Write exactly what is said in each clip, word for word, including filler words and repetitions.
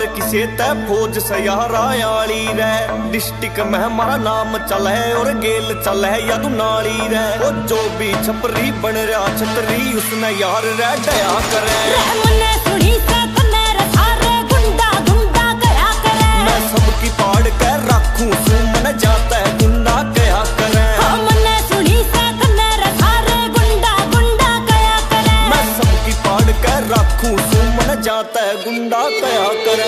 मार किसे तै फौज सयारा आली रे। डिस्ट्रिक्ट में हमारा नाम चल है और गेल चल है या तू नाली रे। वो जो भी छपरी बन रहा छतरी उसने यार रे दया करे। मैं सबकी पाड़ कर रखूं सू मन जाता है गुंडा कया करे। मैं सबकी पाड़ कर रखूं सू मन जाता है गुंडा कया करे।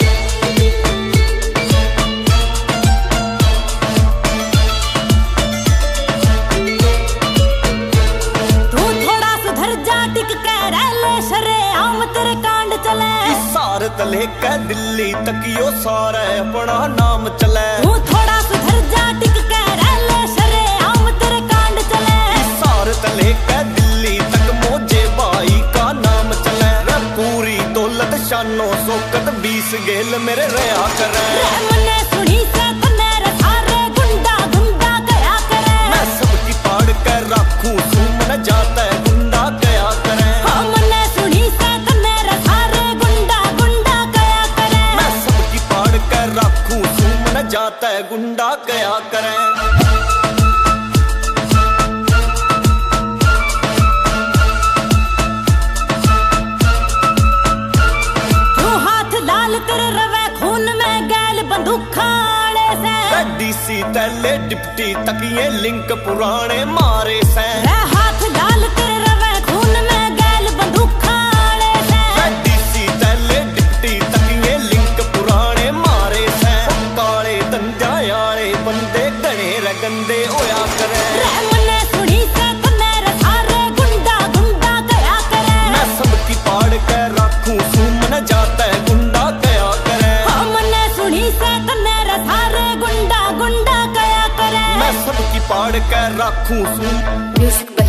तले के दिल्ली तक यो सारा अपना नाम चले। तू थोड़ा सुधर जा टिक के रह ले शरे आम तेरे कांड चले। सारे तले के दिल्ली तक मोजे भाई का नाम चले। रे पूरी दौलत शानो शौकत बीस गेल मेरे रहा करे। मने सुनी से तने रे सारे गुंडा गुंडा कया करे। मैं सबकी पाड़ कर रखूं सू मन जाता है गुंडा कया करे। मने सुनी से तने रे सारे गुंडा रखूं सू मन जाता है गुंडा कया करे। तू हाथ लाल तेरे रवे खून में गैल बंदूक खाने से। डीसी तले डिप्टी तक ये लिंक पुराने मारे से। हाथ लाल तेरे रवे खून में गैल बंदूक खाने से। डीसी तले डिप्टी तक ये लिंक पुराने मारे से। काले धंधा यारे बंदे गणे रे गंदे होया करे। मने सुनी से तने रे सारे गुंडा गुंडा कया करे। मैं सबकी पाड़ कर रखूं सू मन जाता है गुंडा कया करे। मने सुनी से तने रे सारे गुंडा गुंडा कया करे। मैं सबकी पाड़ कर रखूं सू।